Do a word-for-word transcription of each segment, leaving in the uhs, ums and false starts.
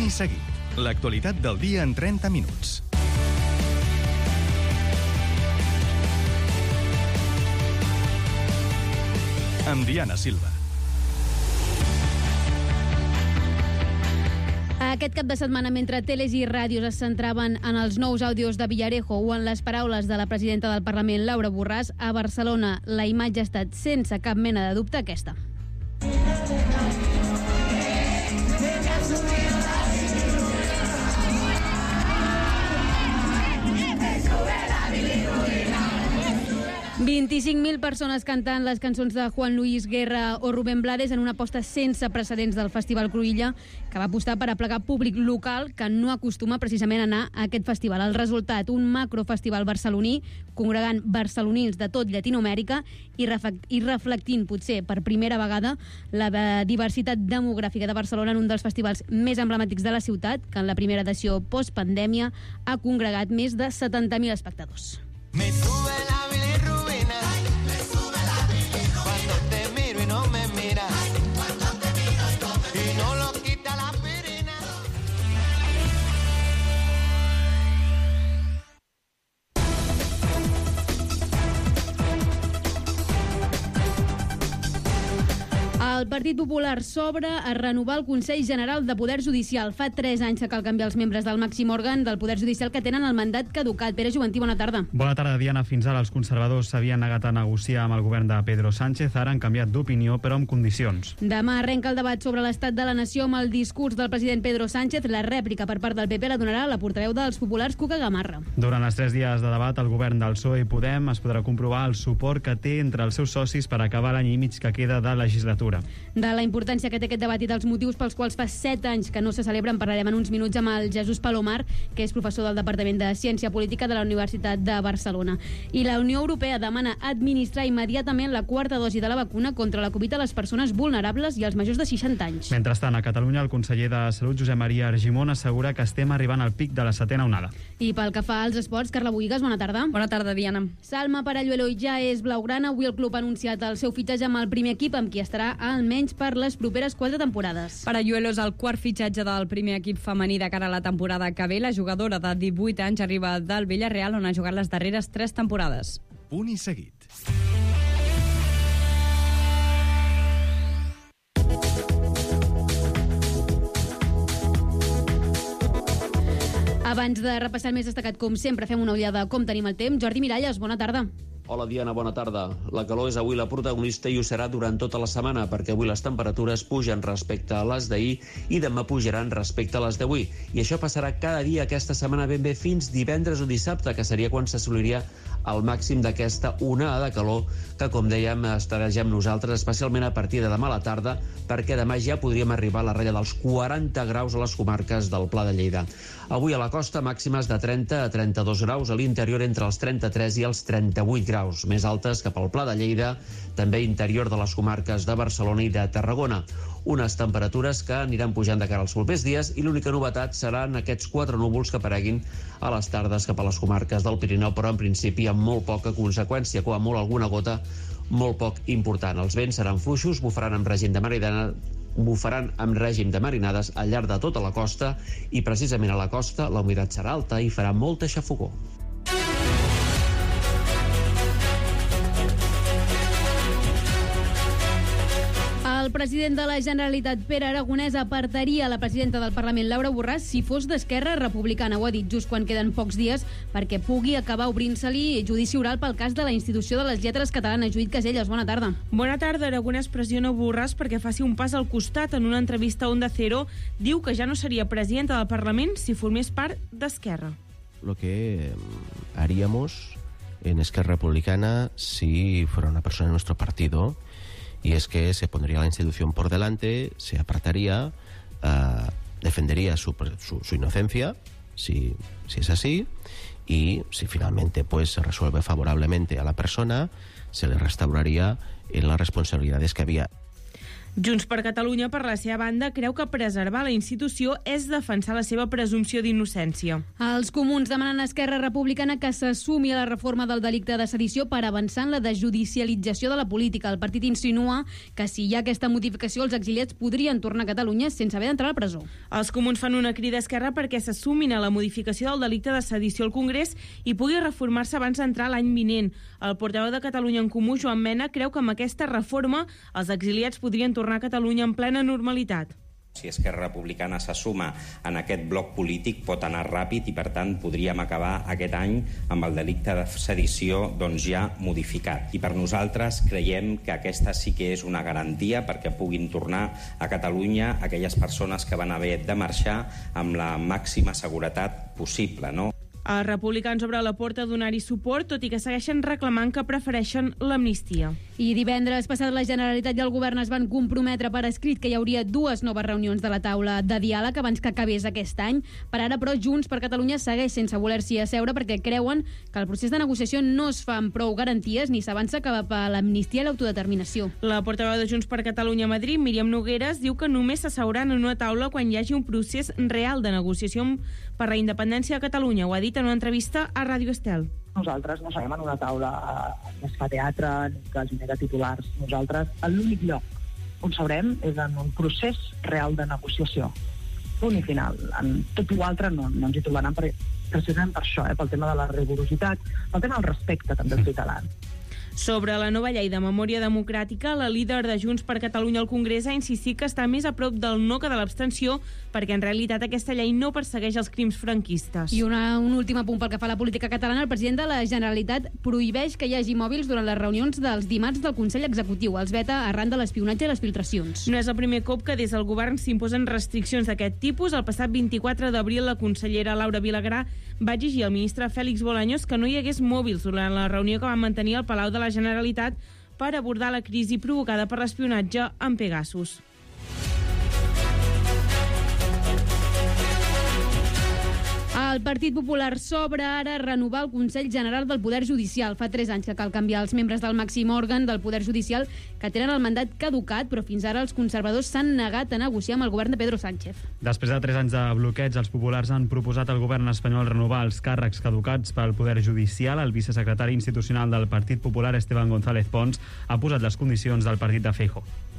Punt i seguit. L'actualitat del dia en trenta minuts. Amb Diana Silva. Aquest cap de setmana, mentre teles i ràdios es centraven en els nous àudios de Villarejo o en les paraules de la presidenta del Parlament, Laura Borràs, a Barcelona la imatge ha estat, sense cap mena de dubte, aquesta. vint-i-cinc mil persones cantant les cançons de Juan Luis Guerra o Rubén Blades en una aposta sense precedents del Festival Cruïlla, que va apostar per aplegar públic local que no acostuma precisament a anar a aquest festival. El resultat, un macrofestival barceloní, congregant barcelonins de tot Llatinoamèrica i, i reflectint, potser per primera vegada, la diversitat demogràfica de Barcelona en un dels festivals més emblemàtics de la ciutat, que en la primera edició postpandèmia ha congregat més de setanta mil espectadors. Me sube la bilirrubina, me sube la bilirrubina, cuando te miro y no me miras, cuando te miro y no me miras, y no lo quita la aspirina. El Partit Popular s'obre a renovar el Consell General de Poder Judicial. Fa tres anys que cal canviar els membres del màxim òrgan del Poder Judicial que tenen el mandat caducat. Pere Juventí, bona tarda. Bona tarda, Diana. Fins ara els conservadors s'havien negat a negociar amb el govern de Pedro Sánchez. Ara han canviat d'opinió, però amb condicions. Demà arrenca el debat sobre l'estat de la nació amb el discurs del president Pedro Sánchez. La rèplica per part del P P la donarà la portaveu dels populars, Cuca Gamarra. Durant els tres dies de debat, el govern del P S O E i Podem es podrà comprovar el suport que té entre els seus socis per acabar l'any i mig que queda de legislatura. De la importància que té aquest debat i dels motius pels quals fa set anys que no se celebren parlarem en uns minuts amb el Jesús Palomar, que és professor del Departament de Ciència Política de la Universitat de Barcelona. I la Unió Europea demana administrar immediatament la quarta dosi de la vacuna contra la Covid a les persones vulnerables i als majors de seixanta anys. Mentrestant, a Catalunya, el conseller de Salut, Josep Maria Argimon, assegura que estem arribant al pic de la setena onada. I pel que fa als esports, Carla Boïgues, bona tarda. Bona tarda, Diana. Salma Paralluelo ja és blaugrana. Avui el club ha anunciat el seu fitxatge amb el primer equip, amb qui estarà almenys per les properes quatre temporades. Paralluelo és el quart fitxatge del primer equip femení de cara a la temporada que ve. La jugadora de divuit anys arriba del Villarreal, on ha jugat les darreres tres temporades. Punt i seguit. Abans de repassar el més destacat, com sempre, fem una ullada com tenim el temps. Jordi Miralles, bona tarda. Hola Diana, bona tarda. La calor és avui la protagonista i ho serà durant tota la setmana perquè avui les temperatures pugen respecte a les d'ahir i demà pujaran respecte a les d'avui. I això passarà cada dia aquesta setmana ben bé fins divendres o dissabte, que seria quan s'assoliria el màxim d'aquesta onada de calor que, com dèiem, estarem nosaltres, especialment a partir de demà a la tarda, perquè demà ja podríem arribar a la ratlla dels quaranta graus a les comarques del Pla de Lleida. Avui a la costa màximes de trenta a trenta-dos graus, a l'interior entre els trenta-tres i els trenta-vuit graus, més altes cap al Pla de Lleida, també interior de les comarques de Barcelona i de Tarragona. Unes temperatures que aniran pujant de cara als propers dies i l'única novetat seran aquests quatre núvols que apareguin a les tardes cap a les comarques del Pirineu, però en principi amb molt poca conseqüència, com a molt alguna gota molt poc important. Els vents seran fluixos, bufaran amb règim de marinada, bufaran amb règim de marinades al llarg de tota la costa i precisament a la costa la humitat serà alta i farà molta xafogor. El president de la Generalitat, Pere Aragonès, apartaria la presidenta del Parlament, Laura Borràs, si fos d'Esquerra Republicana. Ho ha dit just quan queden pocs dies perquè pugui acabar obrint-se-li judici oral pel cas de la Institució de les Lletres Catalanes. Judit Caselles, bona tarda. Bona tarda. Aragonès pressiona Borràs perquè faci un pas al costat. En una entrevista a Onda Cero diu que ja no seria presidenta del Parlament si formés part d'Esquerra. Lo que haríamos en Esquerra Republicana si fuera una persona de nuestro partido, y es que se pondría la institución por delante, se apartaría, uh, defendería su, su, su inocencia, si, si es así, y si finalmente pues se resuelve favorablemente a la persona, se le restauraría en las responsabilidades que había. Junts per Catalunya, per la seva banda, creu que preservar la institució és defensar la seva presumpció d'innocència. Els comuns demanen a Esquerra Republicana que s'assumi a la reforma del delicte de sedició per avançar en la desjudicialització de la política. El partit insinua que si hi ha aquesta modificació, els exiliats podrien tornar a Catalunya sense haver d'entrar a la presó. Els comuns fan una crida a Esquerra perquè s'assumin a la modificació del delicte de sedició al Congrés i pugui reformar-se abans d'entrar l'any vinent. El portaveu de Catalunya en Comú, Joan Mena, creu que amb aquesta reforma els exiliats podrien tornar a Catalunya en plena normalitat. Si Esquerra Republicana s'assuma en aquest bloc polític pot anar ràpid i, per tant, podríem acabar aquest any amb el delicte de sedició doncs, ja modificat. I per nosaltres creiem que aquesta sí que és una garantia perquè puguin tornar a Catalunya aquelles persones que van haver de marxar amb la màxima seguretat possible, no? Els republicans obre la porta a donar-hi suport, tot i que segueixen reclamant que prefereixen l'amnistia. I divendres passat la Generalitat i el Govern es van comprometre per escrit que hi hauria dues noves reunions de la taula de diàleg abans que acabés aquest any. Per ara, però, Junts per Catalunya segueix sense voler-s'hi asseure perquè creuen que el procés de negociació no es fa amb prou garanties ni s'avança cap a l'amnistia i l'autodeterminació. La portaveu de Junts per Catalunya a Madrid, Míriam Nogueras, diu que només s'asseuran en una taula quan hi hagi un procés real de negociació per la independència de Catalunya. Ho ha dit en una entrevista a Ràdio Estel. Nosaltres no sabem en una taula que es fa teatre ni que genera titulars. Nosaltres, l'únic lloc on sabrem és en un procés real de negociació. Punt i final. En tot l'altre no, no ens hi trobaran per, precisament per això, eh, pel tema de la rigorositat, pel tema del respecte també als ciutadans. Sobre la nova llei de memòria democràtica, la líder de Junts per Catalunya al Congrés ha insistit que està més a prop del no que de l'abstenció perquè en realitat aquesta llei no persegueix els crims franquistes. I una, un últim apunt pel que fa a la política catalana. El president de la Generalitat prohibeix que hi hagi mòbils durant les reunions dels dimarts del Consell Executiu. Els veta arran de l'espionatge i les filtracions. No és el primer cop que des del govern s'imposen restriccions d'aquest tipus. El passat vint-i-quatre d'abril la consellera Laura Vilagrà va exigir al ministre Félix Bolaños que no hi hagués mòbils durant la reunió que van mantenir al Palau de la Generalitat per abordar la crisi provocada per l'espionatge amb Pegasus. El Partit Popular s'obre ara a renovar el Consell General del Poder Judicial. Fa tres anys que cal canviar els membres del màxim òrgan del Poder Judicial que tenen el mandat caducat, però fins ara els conservadors s'han negat a negociar amb el govern de Pedro Sánchez. Després de tres anys de bloqueig, els populars han proposat al govern espanyol renovar els càrrecs caducats pel Poder Judicial. El vicesecretari institucional del Partit Popular, Esteban González Pons, ha posat les condicions del partit de Feijóo.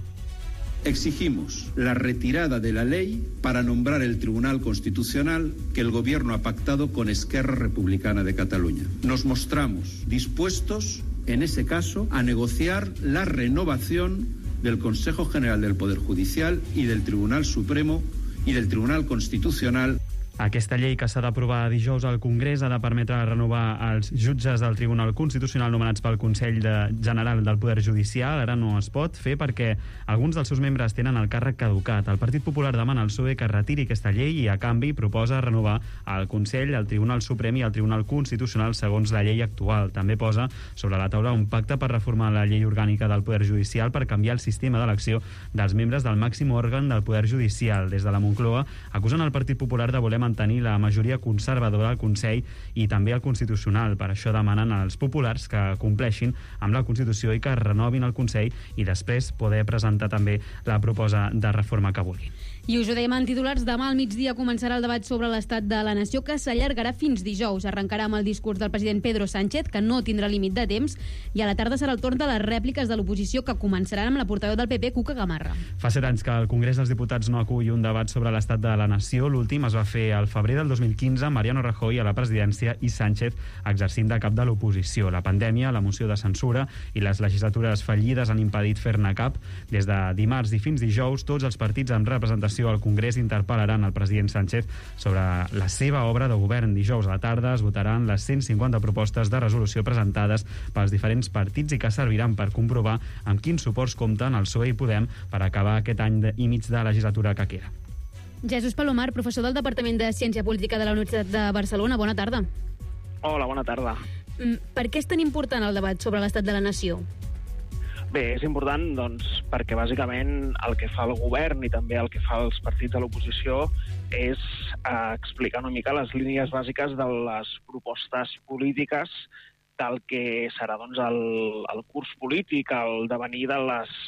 Exigimos la retirada de la ley para nombrar el Tribunal Constitucional que el Gobierno ha pactado con Esquerra Republicana de Cataluña. Nos mostramos dispuestos, en ese caso, a negociar la renovación del Consejo General del Poder Judicial y del Tribunal Supremo y del Tribunal Constitucional. Aquesta llei que s'ha d'aprovar dijous al Congrés ha de permetre renovar els jutges del Tribunal Constitucional nomenats pel Consell de General del Poder Judicial. Ara no es pot fer perquè alguns dels seus membres tenen el càrrec caducat. El Partit Popular demana al P S O E que retiri aquesta llei i, a canvi, proposa renovar el Consell, el Tribunal Suprem i el Tribunal Constitucional segons la llei actual. També posa sobre la taula un pacte per reformar la llei orgànica del Poder Judicial per canviar el sistema d'elecció dels membres del màxim òrgan del Poder Judicial. Des de la Moncloa acusen el Partit Popular de voler mantenir la majoria conservadora al Consell i també al Constitucional. Per això demanen als populars que compleixin amb la Constitució i que renovin el Consell i després poder presentar també la proposta de reforma que vulguin. I us ho dèiem en titulars, demà al migdia començarà el debat sobre l'estat de la nació que s'allargarà fins dijous. Arrencarà amb el discurs del president Pedro Sánchez, que no tindrà límit de temps, i a la tarda serà el torn de les rèpliques de l'oposició que començaran amb la portaveu del P P, Cuca Gamarra. Fa set anys que el Congrés dels Diputats no acull un debat sobre l'estat de la nació. L'últim es va fer al febrer del dos mil quinze, Mariano Rajoy a la presidència i Sánchez exercint de cap de l'oposició. La pandèmia, la moció de censura i les legislatures fallides han impedit fer-ne cap. Des de dimarts i fins dijous, tots els partits amb representació al Congrés interpel·laran el president Sánchez sobre la seva obra de govern. Dijous a la tarda es votaran les cent cinquanta propostes de resolució presentades pels diferents partits i que serviran per comprovar amb quins suports compten el P S O E i Podem per acabar aquest any i mig de legislatura que queda. Jesús Palomar, professor del Departament de Ciència Política de la Universitat de Barcelona. Bona tarda. Hola, bona tarda. Per què és tan important el debat sobre l'estat de la nació? Bé, és important doncs, perquè bàsicament el que fa el govern i també el que fa els partits de l'oposició és eh, explicar una mica les línies bàsiques de les propostes polítiques del que serà doncs, el, el curs polític, el devenir de les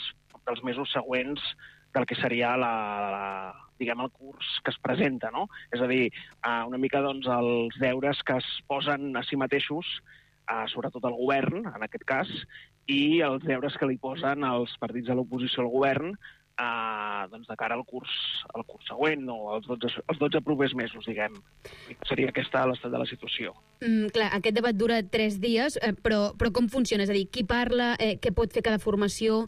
dels mesos següents del que seria la, la, diguem, el curs que es presenta, no? És a dir, uh, una mica doncs, els deures que es posen a si mateixos, uh, sobretot el govern, en aquest cas, i els deures que li posen els partits de l'oposició al govern uh, doncs de cara al curs, al curs següent, o als dotze, als dotze propers mesos, diguem. Seria aquesta l'estat de la situació. Mm, clar, aquest debat dura tres dies, eh, però, però com funciona? És a dir, qui parla, eh, què pot fer cada formació?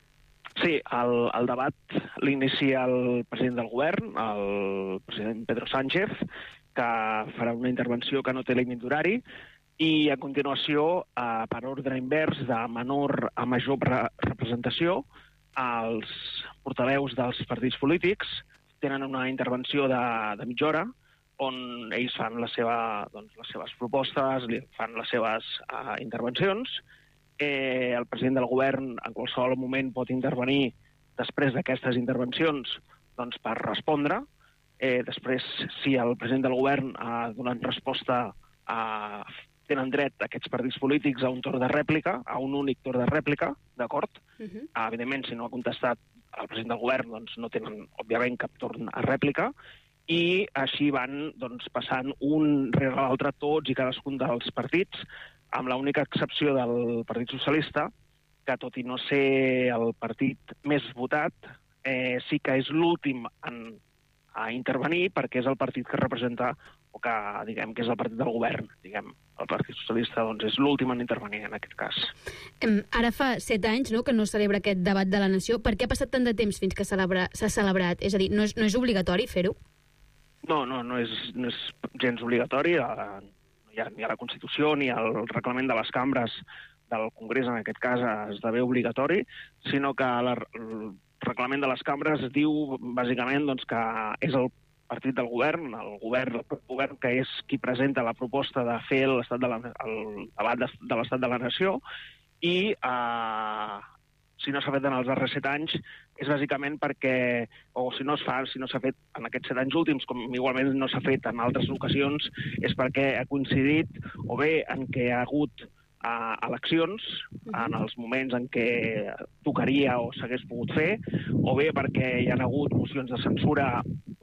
Sí, el, el debat l'inicia el president del govern, el president Pedro Sánchez, que farà una intervenció que no té límit d'horari, i a continuació, eh, per ordre invers, de menor a major re representació, els portaveus dels partits polítics tenen una intervenció de, de mitja hora, on ells fan la seva, doncs, les seves propostes, fan les seves uh, intervencions. Eh, el president del govern en qualsevol moment pot intervenir després d'aquestes intervencions doncs, per respondre. Eh, després, si el president del govern ha donat resposta, a, tenen dret aquests partits polítics a un torn de rèplica, a un únic torn de rèplica, d'acord? Uh-huh. uh, evidentment, si no ha contestat el president del govern, doncs no tenen, òbviament, cap torn a rèplica, i així van doncs, passant un rere l'altre tots i cadascun dels partits, amb l'única excepció del Partit Socialista, que tot i no ser el partit més votat, eh, sí que és l'últim en, a intervenir perquè és el partit que representa o que, diguem, que és el partit del govern, diguem. El Partit Socialista doncs, és l'últim en intervenir en aquest cas. Ara fa set anys no, que no es celebra aquest debat de la nació. Per què ha passat tant de temps fins que s'ha celebrat? És a dir, no és, no és obligatori fer-ho? No, no, no és, no és gens obligatori. No hi ha ni a la Constitució ni al reglament de les cambres del Congrés, en aquest cas, esdevé obligatori, sinó que la, el reglament de les cambres diu, bàsicament, doncs, que és el partit del govern, el govern, el govern que és qui presenta la proposta de fer l'estat de la, el debat de, de l'estat de la nació, i eh, si no s'ha fet en els darrers set anys és bàsicament perquè, o si no es fa, si no s'ha fet en aquests set anys últims, com igualment no s'ha fet en altres ocasions, és perquè ha coincidit o bé en què hi ha hagut a eleccions, en els moments en què tocaria o s'hagués pogut fer, o bé perquè hi ha hagut mocions de censura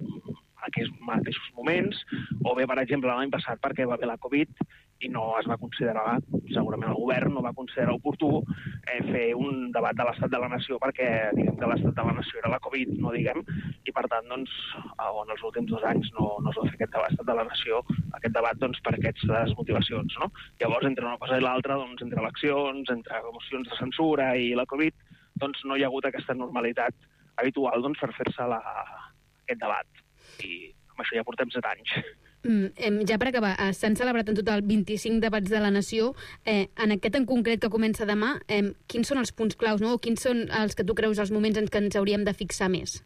en aquells mateixos moments, o bé, per exemple, l'any passat perquè va haver la Covid i no es va considerar, segurament el govern no va considerar oportú eh, fer un debat de l'estat de la nació perquè, diguem, que l'estat de la nació era la Covid, no diguem, i per tant, doncs, en els últims dos anys no, no es va fer aquest debat de la nació, aquest debat, doncs, per aquestes motivacions, no? Llavors, entre una cosa i l'altra, doncs, entre eleccions, entre mocions de censura i la Covid, doncs, no hi ha hagut aquesta normalitat habitual, doncs, per fer-se la... aquest debat. I amb això ja portem set anys. Mm, ja per acabar, s'han celebrat en total vint-i-cinc debats de la nació. Eh, en aquest en concret que comença demà, eh, quins són els punts claus, no? O quins són els que tu creus els moments en què ens hauríem de fixar més?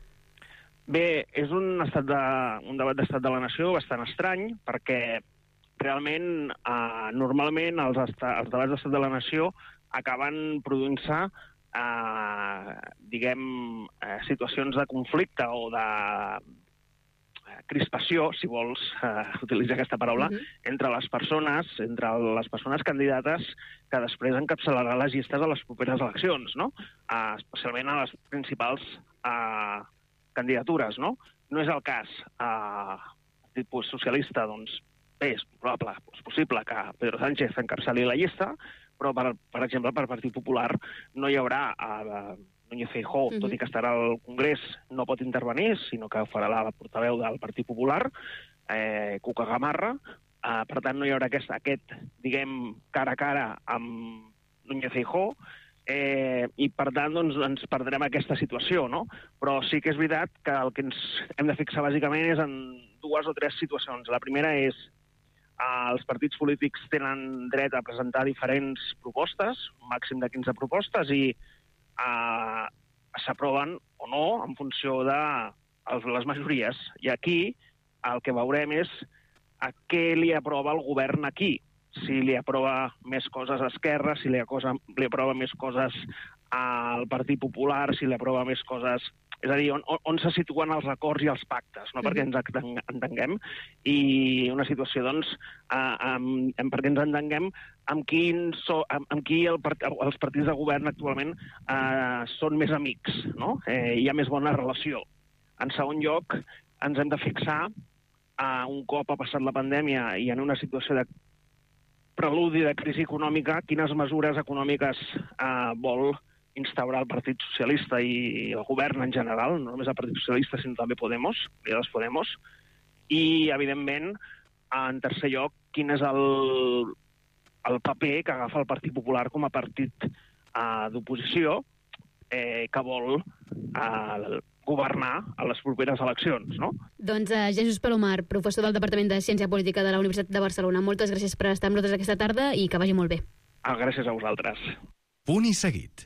Bé, és un, estat de, un debat d'estat de la nació bastant estrany, perquè realment, eh, normalment, els, esta, els debats d'estat de la nació acaben produint-se eh, diguem, eh, situacions de conflicte o de crispació, si vols uh, utilitzar aquesta paraula, uh-huh. entre les persones, entre les persones candidates que després encapçalaran les llistes a les properes eleccions, no? Uh, especialment a les principals uh, candidatures, no? No és el cas uh, tipus socialista, doncs bé, és probable, és possible que Pedro Sánchez encapçali la llista, però, per, per exemple, per Partit Popular no hi haurà uh, Núñez Feijóo, uh-huh. tot i que estarà al Congrés, no pot intervenir, sinó que ho farà la portaveu del Partit Popular, eh, Cuca Gamarra. Eh, per tant, no hi haurà aquest, aquest, diguem, cara a cara amb Núñez Feijóo, eh, i per tant, doncs, ens perdrem aquesta situació, no? Però sí que és veritat que el que ens hem de fixar bàsicament és en dues o tres situacions. La primera és eh, els partits polítics tenen dret a presentar diferents propostes, un màxim de quinze propostes, i Uh, s'aproven o no en funció de les majories. I aquí el que veurem és a què li aprova el govern aquí. Si li aprova més coses a Esquerra, si li, cosa, li aprova més coses al Partit Popular, si li aprova més coses És a dir, on, on se situen els acords i els pactes, no? Perquè ens entenguem, i una situació, doncs, eh, amb, perquè ens entenguem amb qui, so, amb, amb qui el part, els partits de govern actualment eh, són més amics, no? Eh, hi ha més bona relació. En segon lloc, ens hem de fixar, eh, un cop ha passat la pandèmia i en una situació de preludi de crisi econòmica, quines mesures econòmiques eh, vol instaurar el Partit Socialista i el govern en general, no només el Partit Socialista, sinó també Podemos, Unidas Podemos, i, evidentment, en tercer lloc, quin és el, el paper que agafa el Partit Popular com a partit eh, d'oposició eh, que vol eh, governar a les properes eleccions, no? Doncs uh, Jesús Palomar, professor del Departament de Ciència Política de la Universitat de Barcelona, moltes gràcies per estar amb nosaltres aquesta tarda i que vagi molt bé. Ah, gràcies a vosaltres. Punt i seguit.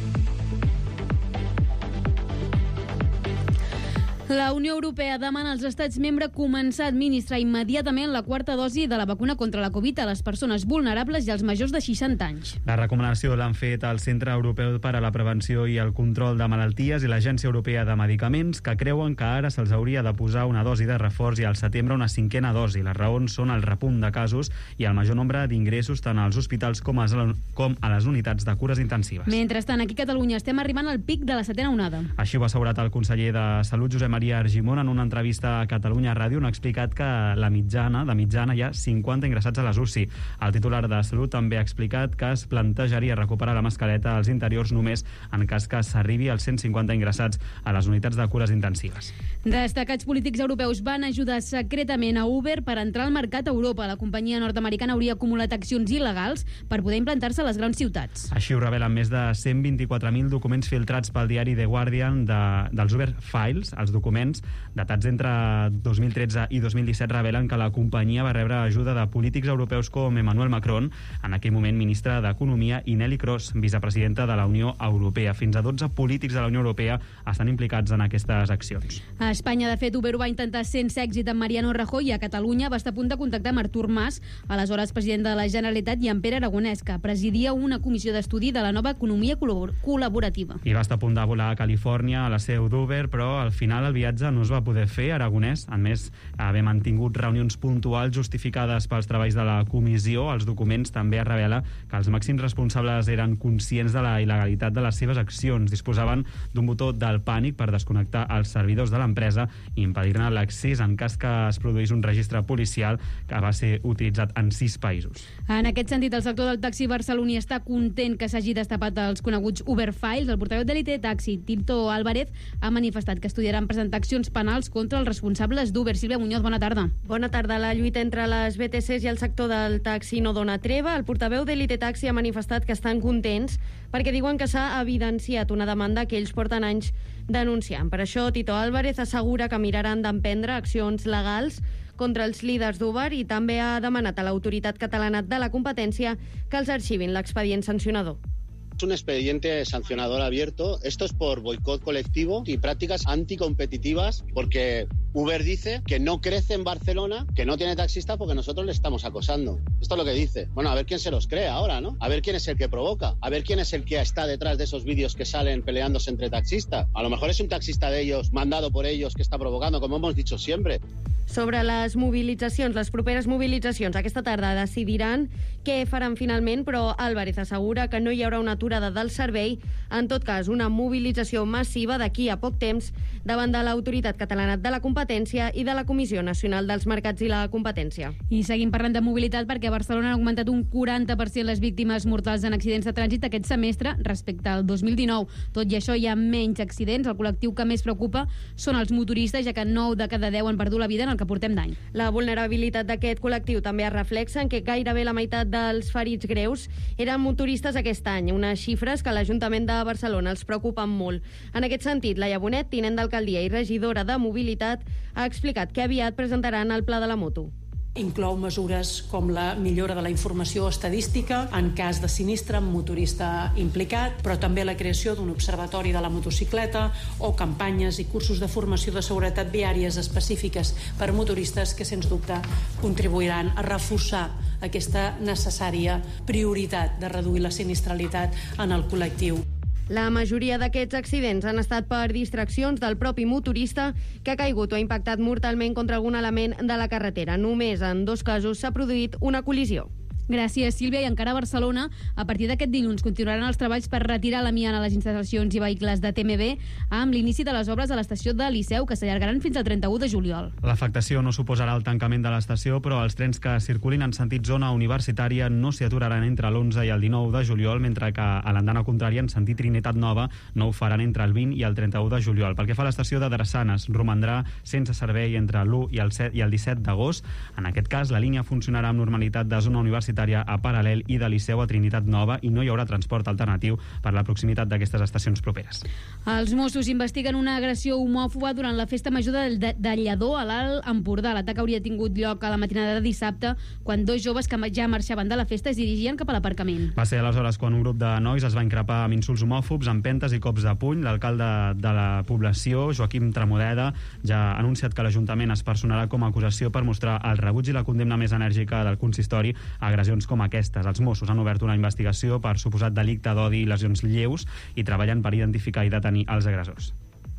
La Unió Europea demana als estats membres començar a administrar immediatament la quarta dosi de la vacuna contra la Covid a les persones vulnerables i als majors de seixanta anys. La recomanació l'han fet el Centre Europeu per a la Prevenció i el Control de Malalties i l'Agència Europea de Medicaments, que creuen que ara se'ls hauria de posar una dosi de reforç i al setembre una cinquena dosi. Les raons són el repunt de casos i el major nombre d'ingressos tant als hospitals com a, com a les unitats de cures intensives. Mentrestant, aquí a Catalunya estem arribant al pic de la setena onada. Així ho ha assegurat el conseller de Salut, Josep Maria Argimon, en una entrevista a Catalunya Ràdio, on ha explicat que la mitjana, de mitjana hi ha cinquanta ingressats a les U C I. El titular de Salut també ha explicat que es plantejaria recuperar la mascareta als interiors només en cas que s'arribi als cent cinquanta ingressats a les unitats de cures intensives. Destacats polítics europeus van ajudar secretament a Uber per entrar al mercat a Europa. La companyia nord-americana hauria acumulat accions il·legals per poder implantar-se a les grans ciutats. Així ho revelen més de cent vint-i-quatre mil documents filtrats pel diari The Guardian de, dels Uber Files. Els documents datats entre dos mil tretze i dos mil disset revelen que la companyia va rebre ajuda de polítics europeus com Emmanuel Macron, en aquell moment ministre d'Economia, i Nelly Kroes, vicepresidenta de la Unió Europea. Fins a dotze polítics de la Unió Europea estan implicats en aquestes accions. A Espanya, de fet, Uber ho va intentar sense èxit amb Mariano Rajoy, i a Catalunya va estar a punt de contactar amb Artur Mas, aleshores president de la Generalitat, i amb Pere Aragonès, que presidia una comissió d'estudi de la nova economia col·laborativa. I va estar a punt de volar a Califòrnia, a la seu d'Uber, però al final el viatge no es va poder fer. Aragonès, a més, haver mantingut reunions puntuals justificades pels treballs de la comissió. Els documents també es revela que els màxims responsables eren conscients de la il·legalitat de les seves accions. Disposaven d'un botó del pànic per desconnectar els servidors de l'empresa i impedir-ne l'accés en cas que es produís un registre policial que va ser utilitzat en sis països. En aquest sentit, el sector del taxi barceloní està content que s'hagi destapat els coneguts Uber Files. El portaveu d'Elite Taxi, Tito Álvarez, ha manifestat que estudiaran presentar accions penals contra els responsables d'Uber. Sílvia Muñoz, bona tarda. Bona tarda. La lluita entre les B T Cs i el sector del taxi no dona treva. El portaveu d'Elite Taxi ha manifestat que estan contents perquè diuen que s'ha evidenciat una demanda que ells porten anys denunciant. Per això, Tito Álvarez assegura que miraran d'emprendre accions legals contra els líders d'Uber i també ha demanat a l'Autoritat Catalana de la Competència que els arxivin l'expedient sancionador. Es un expediente sancionador abierto. Esto es por boicot colectivo y prácticas anticompetitivas, porque Uber dice que no crece en Barcelona, que no tiene taxistas porque nosotros le estamos acosando. Esto es lo que dice. Bueno, a ver quién se los cree ahora, ¿no? A ver quién es el que provoca. A ver quién es el que está detrás de esos vídeos que salen peleándose entre taxistas. A lo mejor es un taxista de ellos, mandado por ellos, que está provocando, como hemos dicho siempre. Sobre les mobilitzacions, les properes mobilitzacions, aquesta tarda decidiran què faran finalment, però Álvarez assegura que no hi haurà una aturada del servei, en tot cas una mobilització massiva d'aquí a poc temps davant de l'Autoritat Catalana de la Competència i de la Comissió Nacional dels Mercats i la Competència. I seguim parlant de mobilitat perquè a Barcelona han augmentat un quaranta per cent les víctimes mortals en accidents de trànsit aquest semestre respecte al dos mil dinou. Tot i això hi ha menys accidents. El col·lectiu que més preocupa són els motoristes, ja que nou de cada deu han perdut la vida en el que portem d'any. La vulnerabilitat d'aquest col·lectiu també es reflexa en que gairebé la meitat dels ferits greus eren motoristes aquest any, unes xifres que l'Ajuntament de Barcelona els preocupen molt. En aquest sentit, Laia Bonet, tinent d'alcaldia i regidora de mobilitat, ha explicat que aviat presentaran el Pla de la Moto. Inclou mesures com la millora de la informació estadística en cas de sinistre amb motorista implicat, però també la creació d'un observatori de la motocicleta o campanyes i cursos de formació de seguretat viàries específiques per a motoristes que, sens dubte, contribuiran a reforçar aquesta necessària prioritat de reduir la sinistralitat en el col·lectiu. La majoria d'aquests accidents han estat per distraccions del propi motorista que ha caigut o ha impactat mortalment contra algun element de la carretera. Només en dos casos s'ha produït una col·lisió. Gràcies, Sílvia. I encara a Barcelona, a partir d'aquest dilluns, continuaran els treballs per retirar l'amiant a les instal·lacions i vehicles de T M B amb l'inici de les obres a l'estació de Liceu, que s'allargaran fins al trenta-u de juliol. L'afectació no suposarà el tancament de l'estació, però els trens que circulin en sentit zona universitària no s'hi aturaran entre l'onze i el dinou de juliol, mentre que a l'andana contrària, en sentit Trinitat Nova, no ho faran entre el vint i el trenta-u de juliol. Pel que fa a l'estació de Drassanes, romandrà sense servei entre l'u i el set i el disset d'agost. En aquest cas, la línia funcionarà amb normalitat de zona universitària a Paral·lel i de Liceu a Trinitat Nova i no hi haurà transport alternatiu per la proximitat d'aquestes estacions properes. Els Mossos investiguen una agressió homòfoba durant la festa major de, de, de Lledó a l'Alt Empordà. L'atac hauria tingut lloc a la matinada de dissabte quan dos joves que ja marxaven de la festa es dirigien cap a l'aparcament. Va ser aleshores quan un grup de nois es va increpar amb insults homòfobs, empentes i cops de puny. L'alcalde de la població, Joaquim Tramodeda, ja ha anunciat que l'Ajuntament es personarà com a acusació per mostrar el rebuig i la condemna més enèrgica del consistori a agressions com aquestes. Els Mossos han obert una investigació per suposat delicte d'odi i lesions lleus i treballen per identificar i detenir els agressors.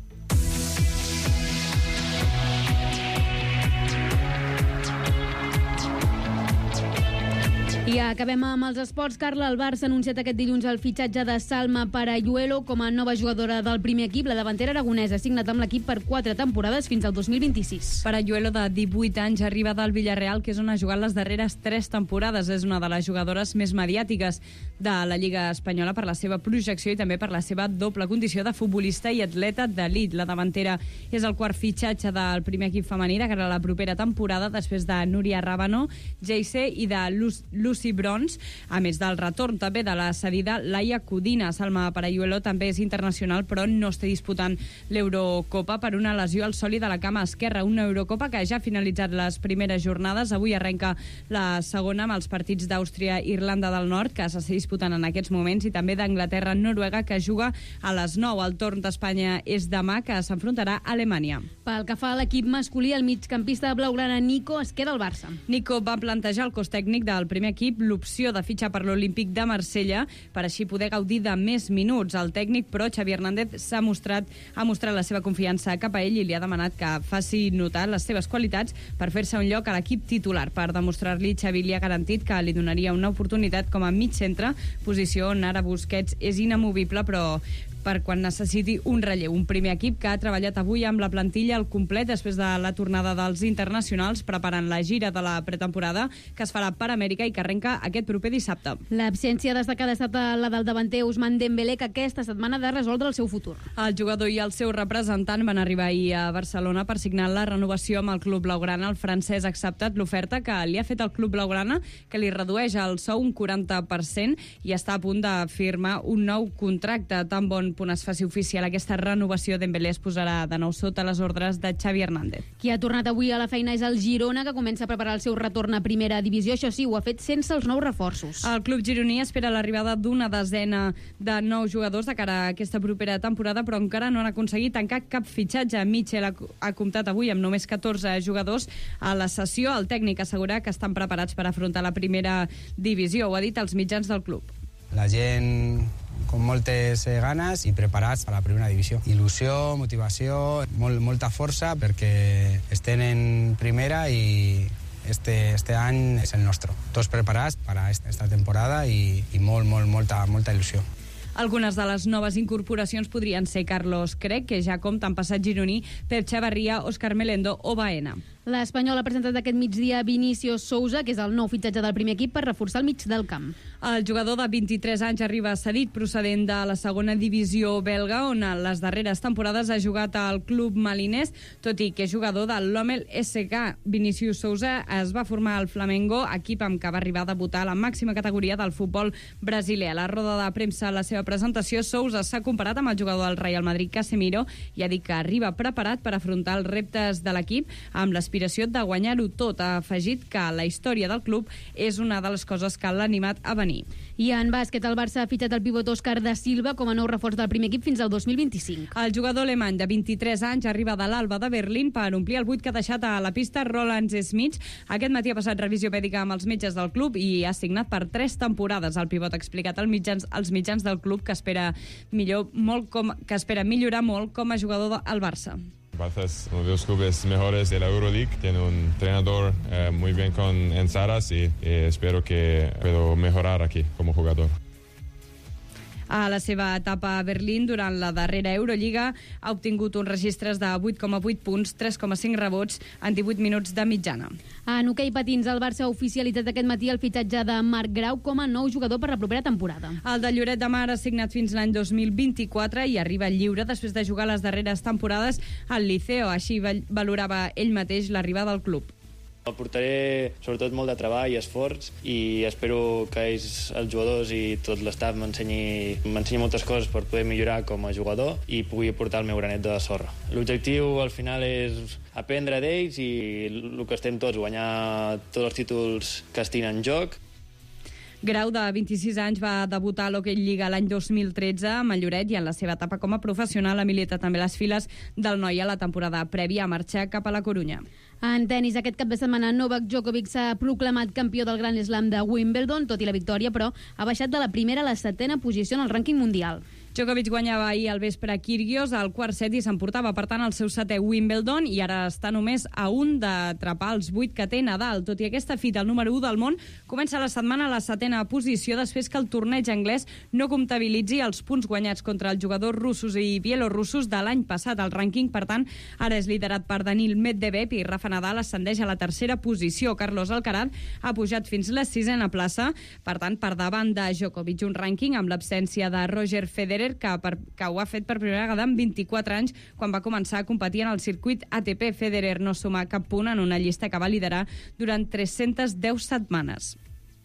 I acabem amb els esports. Carla, el Barça ha anunciat aquest dilluns el fitxatge de Salma Parayuelo com a nova jugadora del primer equip. La davantera aragonesa ha signat amb l'equip per quatre temporades fins al dos mil vint-i-sis. Parayuelo, de divuit anys, arriba del Villarreal, que és on ha jugat les darreres tres temporades. És una de les jugadores més mediàtiques de la Lliga Espanyola per la seva projecció i també per la seva doble condició de futbolista i atleta d'elit. La davantera és el quart fitxatge del primer equip femení de cara a la propera temporada, després de Núria Rábano, Geise i de Lucy Brons, a més del retorn també de la cedida Laia Codina. Salma Parayuelo també és internacional, però no està disputant l'Eurocopa per una lesió al sòlid de la cama esquerra. Una Eurocopa que ja ha finalitzat les primeres jornades. Avui arrenca la segona amb els partits d'Àustria i Irlanda del Nord, que s'està disputant en aquests moments, i també d'Anglaterra-Noruega, que juga a les nou. El torn d'Espanya és demà, que s'enfrontarà a Alemanya. Pel que fa a l'equip masculí, el migcampista blaugrana Nico es queda al Barça. Nico va plantejar el cos tècnic del primer equip l'opció de fitxar per l'Olímpic de Marsella per així poder gaudir de més minuts. El tècnic, però, Xavi Hernández, s'ha mostrat, ha mostrat la seva confiança cap a ell i li ha demanat que faci notar les seves qualitats per fer-se un lloc a l'equip titular. Per demostrar-li, Xavi li ha garantit que li donaria una oportunitat com a mig centre, posició on ara Busquets és inamovible, però per quan necessiti un relleu. Un primer equip que ha treballat avui amb la plantilla al complet després de la tornada dels internacionals, preparant la gira de la pretemporada que es farà per Amèrica i que arrenca aquest proper dissabte. L'absència destacada ha estat la del davanter Ousmane Dembélé, que aquesta setmana ha de resoldre el seu futur. El jugador i el seu representant van arribar ahir a Barcelona per signar la renovació amb el club blaugrana. El francès ha acceptat l'oferta que li ha fet el club blaugrana, que li redueix el sou un quaranta per cent i està a punt de firmar un nou contracte. Tan bon punt es faci oficial aquesta renovació, Dembélé es posarà de nou sota les ordres de Xavi Hernández. Qui ha tornat avui a la feina és el Girona, que comença a preparar el seu retorn a primera divisió. Això sí, ho ha fet sense els nous reforços. El club gironí espera l'arribada d'una desena de nous jugadors de cara a aquesta propera temporada, però encara no han aconseguit tancar cap fitxatge. Mitchell ha, ha comptat avui amb només catorze jugadors a la sessió. El tècnic assegura que estan preparats per afrontar la primera divisió. Ho ha dit als mitjans del club. La gent con moltes ganes i preparats per a la primera divisió. Il·lusió, motivació, molt, molta força perquè estem en primera i este, este any és el nostre. Tots preparats per a esta temporada i, i molt, molt, molta, molta il·lusió. Algunes de les noves incorporacions podrien ser Carlos Crec, que ja compta amb passat gironí, Pep Chavarria, Òscar Melendo o Baena. L'Espanyol ha presentat aquest migdia Vinícius Sousa, que és el nou fitxatge del primer equip per reforçar el mig del camp. El jugador de vint-i-tres anys arriba cedit procedent de la segona divisió belga, on en les darreres temporades ha jugat al club malinès, tot i que és jugador del Lommel S K. Vinícius Sousa es va formar al Flamengo, equip amb què va arribar a debutar a la màxima categoria del futbol brasiler. A la roda de premsa, a la seva presentació, Sousa s'ha comparat amb el jugador del Real Madrid, Casemiro, i ha dit que arriba preparat per afrontar els reptes de l'equip amb les l'aspiració de guanyar-ho tot. Ha afegit que la història del club és una de les coses que l'ha animat a venir. I en bàsquet, el Barça ha fitxat el pivot Òscar da Silva com a nou reforç del primer equip fins al dos mil vint-i-cinc. El jugador alemany de vint-i-tres anys arriba de l'Alba de Berlín per omplir el buit que ha deixat a la pista Roland Smith. Aquest matí ha passat revisió mèdica amb els metges del club i ha signat per tres temporades. El pivot ha explicat als mitjans, als mitjans del club que espera, millor, molt com, que espera millorar molt com a jugador al Barça. Barça es uno de los clubes mejores de la Euroleague. Tiene un entrenador eh, muy bien con Enzaras y eh, espero que puedo mejorar aquí como jugador. A la seva etapa a Berlín, durant la darrera Eurolliga, ha obtingut uns registres de vuit coma vuit punts, tres coma cinc rebots en divuit minuts de mitjana. En hoquei patins, el Barça ha oficialitzat aquest matí el fitxatge de Marc Grau com a nou jugador per la propera temporada. El de Lloret de Mar ha signat fins l'any dos mil vint-i-quatre i arriba lliure després de jugar les darreres temporades al Liceo. Així valorava ell mateix l'arribada al club. Aportaré sobretot molt de treball i esforç i espero que ells, els jugadors i tot l'estaf m'ensenyi m'ensenyi moltes coses per poder millorar com a jugador i pugui aportar el meu granet de sorra. L'objectiu al final és aprendre d'ells i el que estem tots, guanyar tots els títols que estiguin en joc. Grau, de vint-i-sis anys, va debutar a l'Hockey Lliga l'any dos mil tretze amb el Lloret i en la seva etapa com a professional ha militat també les files del Noia la temporada prèvia a marxar cap a la Corunya. En tenis, aquest cap de setmana, Novak Djokovic s'ha proclamat campió del Grand Slam de Wimbledon, tot i la victòria, però ha baixat de la primera a la setena posició en el rànquing mundial. Djokovic guanyava ahir al vespre a Kyrgios al quart set i s'emportava, per tant, el seu setè Wimbledon i ara està només a un d'atrapar els vuit que té Nadal. Tot i aquesta fita, el número u del món comença la setmana a la setena posició després que el torneig anglès no comptabilitzi els punts guanyats contra els jugadors russos i bielorussos de l'any passat. El rànquing, per tant, ara és liderat per Daniil Medvedev i Rafa Nadal ascendeix a la tercera posició. Carlos Alcaraz ha pujat fins la sisena plaça, per tant, per davant de Djokovic. Un rànquing amb l'absència de Roger Federer, que, per, que ho ha fet per primera vegada en vint-i-quatre anys, quan va començar a competir en el circuit A T P. Federer no suma cap punt en una llista que va liderar durant tres-centes deu setmanes.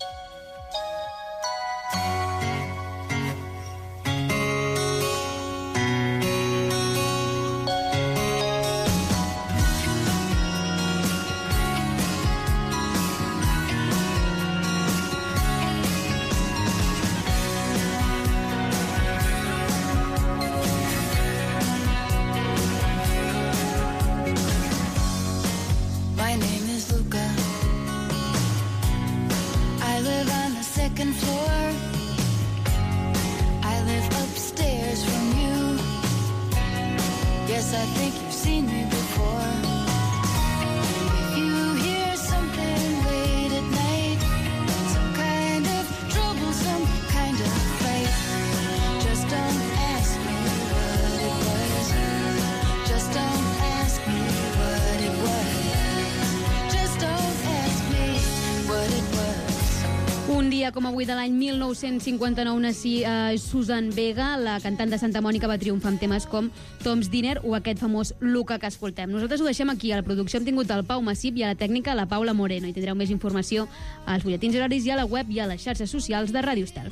I think you've seen me before. If you hear something late at night, some kind of trouble, some kind of fight, just don't ask me what it was. Just don't ask me what it was. Just don't ask me what it was. Un dia com avui de l'any mil nou-cents cinquanta-nou nací uh, Susan Vega, la cantant de Santa Mònica, va triomfar amb temes com Tom's Dinner o aquest famós Luca que escoltem. Nosaltres ho deixem aquí. A la producció hem tingut el Pau Massip i a la tècnica la Paula Moreno. I tindreu més informació als butlletins horaris i a la web i a les xarxes socials de Ràdio Estel.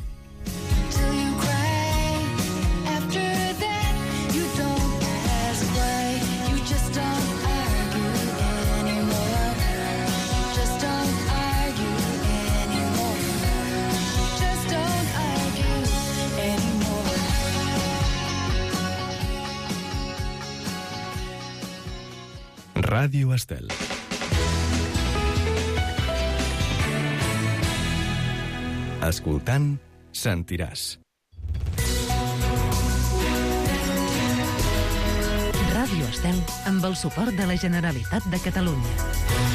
Ràdio Estel. Escoltant, sentiràs. Ràdio Estel amb el suport de la Generalitat de Catalunya.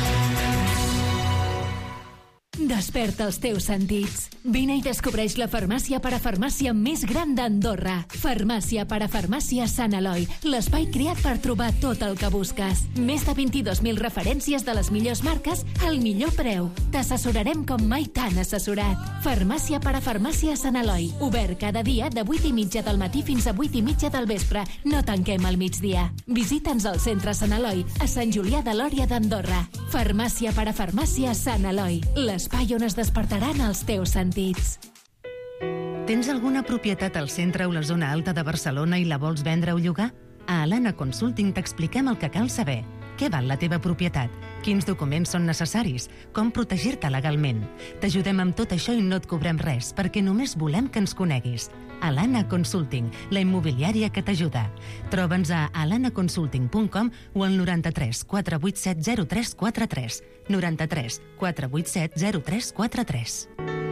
Desperta els teus sentits. Vine i descobreix la farmàcia parafarmàcia més gran d'Andorra. Farmàcia parafarmàcia Sant Eloi, l'espai creat per trobar tot el que busques. Més de vint-i-dos mil referències de les millors marques al millor preu. T'assessorarem com mai t'han assessorat. Farmàcia parafarmàcia Sant Eloi. Obert cada dia de vuit i mitja del matí fins a vuit i mitja del vespre. No tanquem al migdia. Visita'ns al centre Sant Eloi, a Sant Julià de Lòria d'Andorra. Farmàcia parafarmàcia Sant Eloi, l'espai on es despertaran els teus sentits. Tens alguna propietat al centre o la zona alta de Barcelona i la vols vendre o llogar? A Alana Consulting t'expliquem el que cal saber. Què val la teva propietat? Quins documents són necessaris? Com protegir-te legalment? T'ajudem amb tot això i no et cobrem res, perquè només volem que ens coneguis. Alana Consulting, la immobiliària que t'ajuda. Troba'ns a alana consulting punt com o al noranta-tres quatre vuit set zero tres quatre tres. noranta-tres quatre vuit set zero tres quatre tres.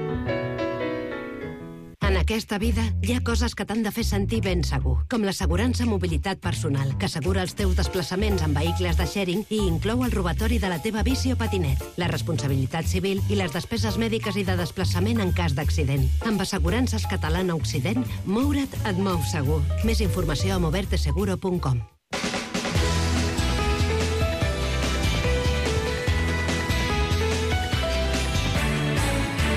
En aquesta vida hi ha coses que t'han de fer sentir ben segur, com l'assegurança mobilitat personal, que assegura els teus desplaçaments en vehicles de sharing i inclou el robatori de la teva bici o patinet, la responsabilitat civil i les despeses mèdiques i de desplaçament en cas d'accident. Amb Assegurances Catalana Occident, moure't et mou segur. Més informació a moverte seguro punt com.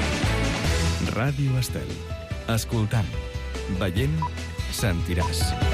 Ràdio Estel. Escoltant, veient, sentiràs.